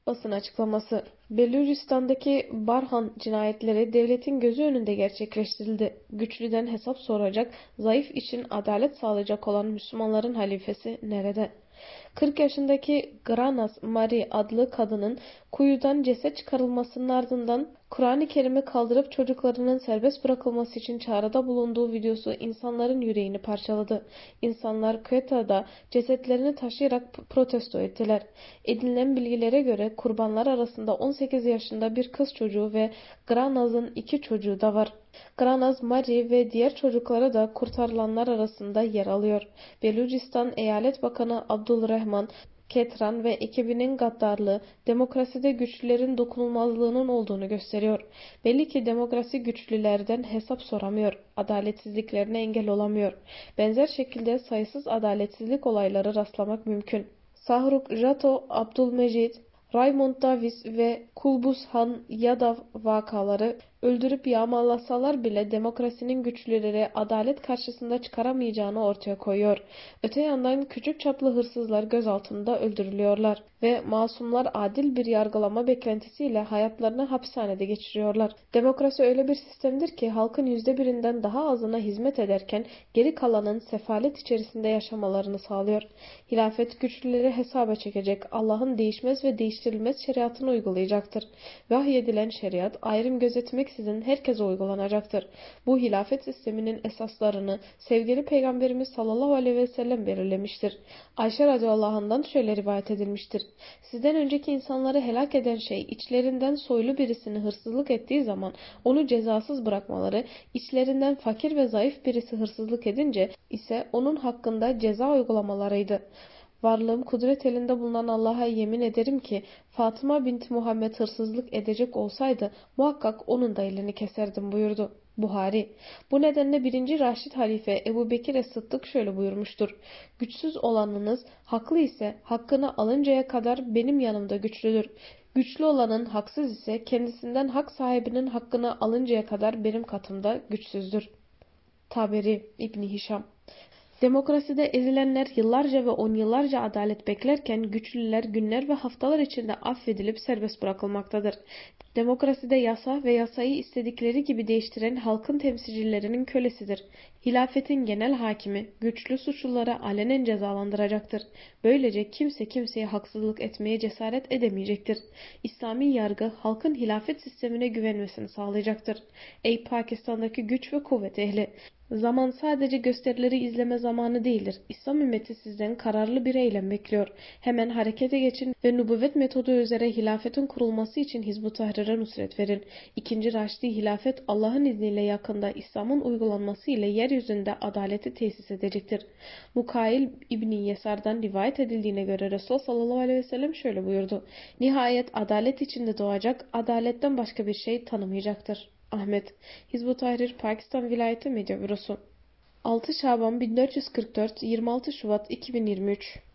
Basın açıklaması: Belucistan'daki Barhan cinayetleri devletin gözü önünde gerçekleştirildi. Güçlüden hesap soracak, zayıf için adalet sağlayacak olan Müslümanların halifesi nerede? 40 yaşındaki Granas Mari adlı kadının kuyudan ceset çıkarılmasının ardından Kur'an-ı Kerim'i kaldırıp çocuklarının serbest bırakılması için çağrıda bulunduğu videosu insanların yüreğini parçaladı. İnsanlar Queeta'da cesetlerini taşıyarak protesto ettiler. Edinilen bilgilere göre kurbanlar arasında 18 yaşında bir kız çocuğu ve Granaz'ın 2 çocuğu da var. Granaz Mari ve diğer çocukları da kurtarılanlar arasında yer alıyor. Belucistan Eyalet Bakanı Abdulrahman Ketran ve ekibinin gaddarlığı, demokraside güçlülerin dokunulmazlığının olduğunu gösteriyor. Belli ki demokrasi güçlülerden hesap soramıyor, adaletsizliklerine engel olamıyor. Benzer şekilde sayısız adaletsizlik olayları rastlamak mümkün. Sahruk Jato, Abdülmecid, Raymond Davis ve Kulbus Han Yadav vakaları öldürüp yağmalasalar bile demokrasinin güçlüleri adalet karşısında çıkaramayacağını ortaya koyuyor. Öte yandan küçük çaplı hırsızlar gözaltında öldürülüyorlar ve masumlar adil bir yargılama beklentisiyle hayatlarını hapishanede geçiriyorlar. Demokrasi öyle bir sistemdir ki halkın %1'inden daha azına hizmet ederken geri kalanın sefalet içerisinde yaşamalarını sağlıyor. Hilafet güçlüleri hesaba çekecek, Allah'ın değişmez ve değiştirilmez şeriatını uygulayacaktır. Vahyedilen şeriat ayrım gözetmeksizin herkese uygulanacaktır. Bu hilafet sisteminin esaslarını sevgili Peygamberimiz sallallahu aleyhi ve sellem belirlemiştir. Ayşe radıyallahu anh'dan şöyle rivayet edilmiştir: Sizden önceki insanları helak eden şey içlerinden soylu birisini hırsızlık ettiği zaman onu cezasız bırakmaları, içlerinden fakir ve zayıf birisi hırsızlık edince ise onun hakkında ceza uygulamalarıydı. Varlığım kudret elinde bulunan Allah'a yemin ederim ki Fatıma binti Muhammed hırsızlık edecek olsaydı muhakkak onun da elini keserdim buyurdu. Buhari. Bu nedenle 1. Raşid Halife Ebu Bekir Sıddık şöyle buyurmuştur: Güçsüz olanınız haklı ise hakkını alıncaya kadar benim yanımda güçlüdür. Güçlü olanın haksız ise kendisinden hak sahibinin hakkını alıncaya kadar benim katımda güçsüzdür. Taberi İbni Hişam. Demokraside ezilenler yıllarca ve 10 yıllarca adalet beklerken güçlüler günler ve haftalar içinde affedilip serbest bırakılmaktadır. Demokraside yasa ve yasayı istedikleri gibi değiştiren halkın temsilcilerinin kölesidir. Hilafetin genel hakimi güçlü suçluları alenen cezalandıracaktır. Böylece kimse kimseye haksızlık etmeye cesaret edemeyecektir. İslami yargı halkın hilafet sistemine güvenmesini sağlayacaktır. Ey Pakistan'daki güç ve kuvvet ehli! Zaman sadece gösterileri izleme zamanı değildir. İslam ümmeti sizden kararlı bir eylem bekliyor. Hemen harekete geçin ve nübüvvet metodu üzere hilafetin kurulması için Hizb-ı Tahrir'e nusret verin. 2. Raşidi hilafet Allah'ın izniyle yakında İslam'ın uygulanması ile yeryüzünde adaleti tesis edecektir. Mukail İbni Yesar'dan rivayet edildiğine göre Resulullah sallallahu aleyhi ve sellem şöyle buyurdu: Nihayet adalet içinde doğacak, adaletten başka bir şey tanımayacaktır. Ahmet. Hizb-ı Tahrir Pakistan Vilayeti Medya Bürosu. 6 Şaban 1444 26 Şubat 2023